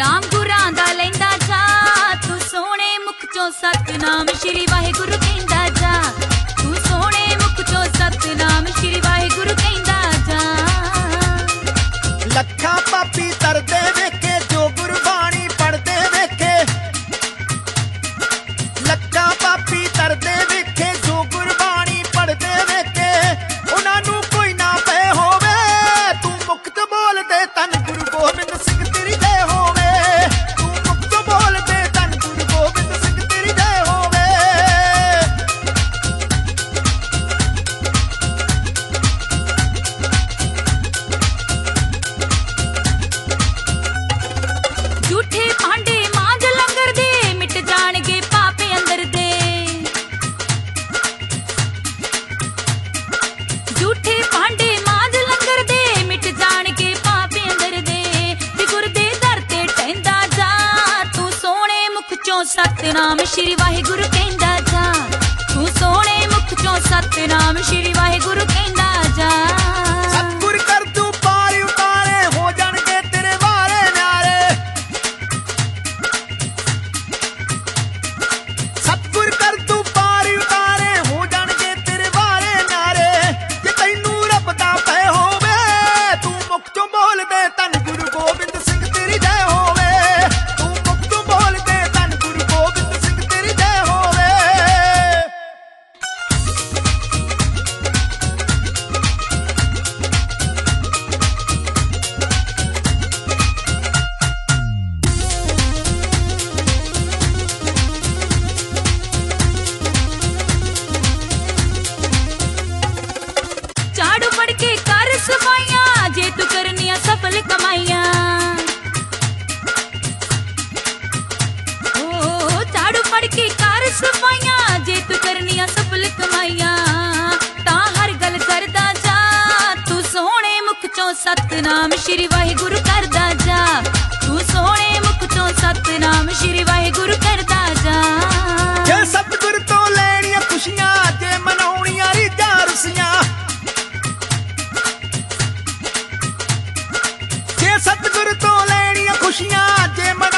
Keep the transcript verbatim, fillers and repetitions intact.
नाम गुरां दा लैंदा जा, तू सोहणे मुख चों सतनाम श्री वाहिगुरु कहंदा जा, तू सोहणे मुख चों सतनाम श्री वाहिगुरु कहंदा जा। लखां पापी तरदे वेखे जो गुरबाणी पढ़दे वेखे, लखां पापी तरदे वेखे जो गुरबाणी पढ़दे वेखे, उन्हां नूं कोई ना पे होवे, तू मुक्त बोल दे तन गुरु गोबिंद सिंह तेरी जय होवे, तू मुक्त बोल दे तन गुरु गोबिंद सिंह तेरी जय होवे। झूठे भांडे मांज लंगर दे, मिट जाणगे पापे अंदर दे, झूठे भांडे मांज लंगर दे, मिट जाणगे पापे अंदर दे, ते गुर दे दर ते टहंदा जा, तू सोहणे मुख चों सतनाम श्री वाहिगुरु कहंदा जा, तू सोहणे मुख चों सतनाम श्री वाहिगुरु कहंदा जा। सतगुर कर तू पार उतारे, हो जाणगे तेरे वारे न्यारे, सतगुर कर तू पार उतारे, हो जाणगे तेरे वारे न्यारे, जे तैनू रब दा पै होवे, तू मुख चों बोल दे तन गुरु गोबिंद सिंह तेरी जय होवे, तू मुख चों बोल दे तन गुरु गोबिंद सिंह तेरी जय होवे। झाड़ू फड़ के कर सफाइयां, जे तू करनिया सफल कमाइयां, ओ झाड़ू फड़ के कर सफाइयां, जे तू करनिया सफल कमाइयां, तां हर गल करदा जा, तू सोहणे मुख चों सतनाम श्री वाहिगुरु करदा जा, तू सोहणे मुख चों सतनाम श्री वाहिगुरु करदा जा। जे सतगुर तो लेणियां खुशियां, जे मनाउणियां रीझां रुसियां, जे सतगुर तो लेणियां खुशियां, जे